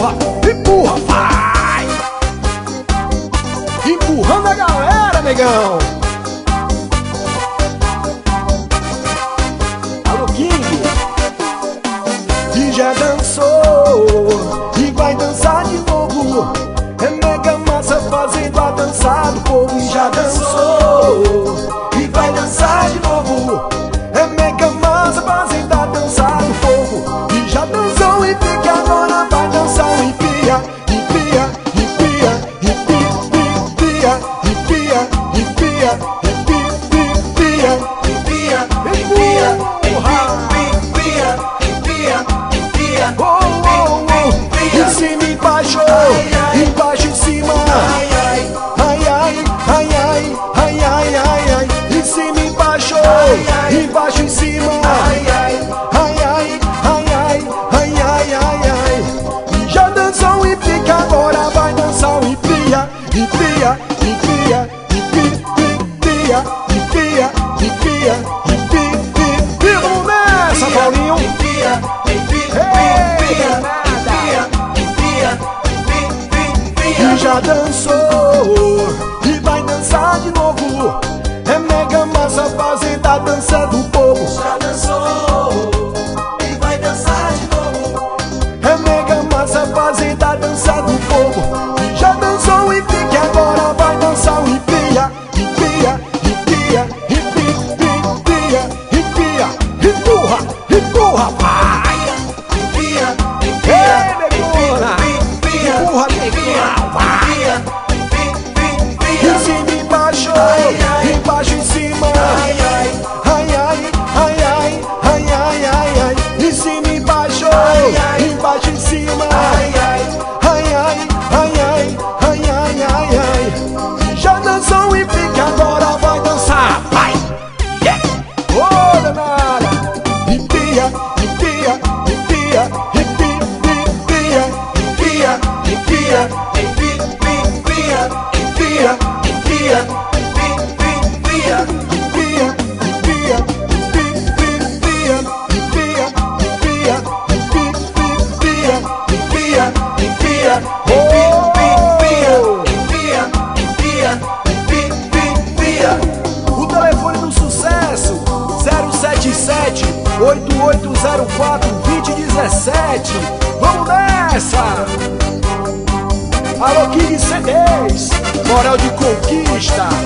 empurra, empurra, vai! Empurrando a galera, negão! Alô, King! E já dançou e vai dançar de novo. É mega massa fazendo a dança do povo. E já dançou e vai dançar de novo. É mega massa fazendo a dança do povo. E já dançou e fica agora vai dançar o empia, empia, empia, empia, empia, empia, empia, empia, empia, empia, em cima e embaixo, embaixo e cima. Ai ai, ai ai, ai ai, ai ai, ai ai, em cima e embaixo, embaixo e cima. Ai ai, ai ai, ai ai, ai ai, ai ai. E já dançou e fica agora vai dançar o empia, empia, empia, empia, empia, empia, empia. Vamos nessa, Paulinho. Empia, e já dançou e vai dançar de novo. É mega massa fazendo a dança do povo. Já dançou e vai dançar de novo. É mega massa fazendo a dança do povo. E já dançou e fica agora vai dançar o empia, empia, empia, empia, empia, empurra, empurra, vai! Empia, empia, empurra, empurra, vai! Em cima e embaixo, embaixo e cima. Ai ai, ai ai, ai ai, ai ai, ai ai. Em cima e embaixo, embaixo e cima. Ai ai, ai ai, ai ai, ai ai, ai ai. Já dançou e fica agora vai dançar, vai! Yeah! Oh, danada! Empia, empia, empia, empia, empia, empia, empia, empia, empia, o telefone do sucesso 077 8804 2017. Vamos nessa! Alô, King CDs, moral de conquista.